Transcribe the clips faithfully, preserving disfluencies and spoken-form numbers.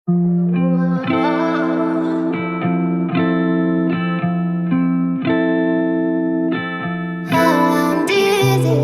I'm dizzy.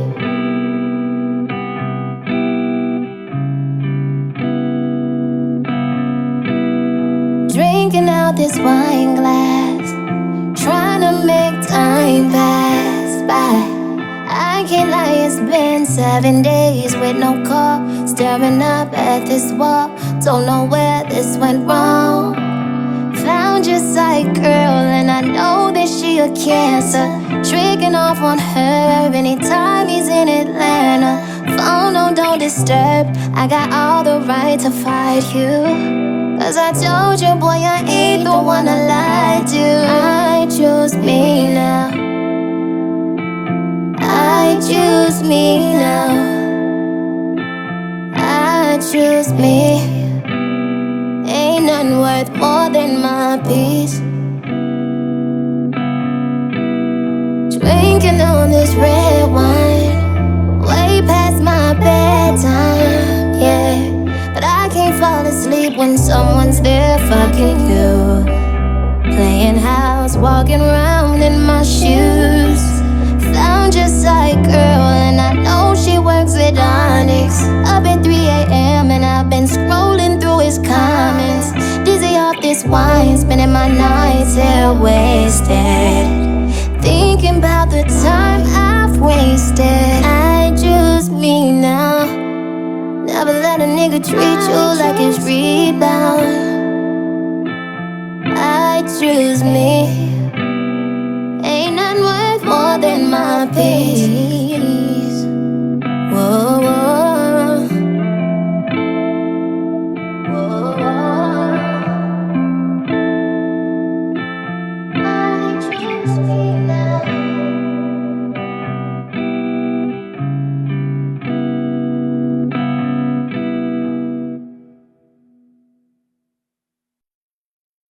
Drinking out this wine glass, trying to make time pass by. I can't lie, it's been seven days with no call. Staring up at this wall, don't know where this went wrong. Found your side girl and I know that she a cancer. Tricking off on her anytime he's in Atlanta. Phone no, don't disturb, I got all the right to fight you. Cause I told you, boy, I ain't the one I lied to. I choose me now. I choose me now. I choose me. Ain't nothing worth more than my peace. Drinking on this red wine, way past my bedtime, yeah. But I can't fall asleep when someone's there fucking you. Playing house, walking around in my shoes. Found your side girl and I know she works at Onyx. Up at three a m and I've been scrolling through his comments. Dizzy off this wine, spending my nights here wasted, thinking about the time I've wasted. I choose me now. Never let a nigga treat you like it's real.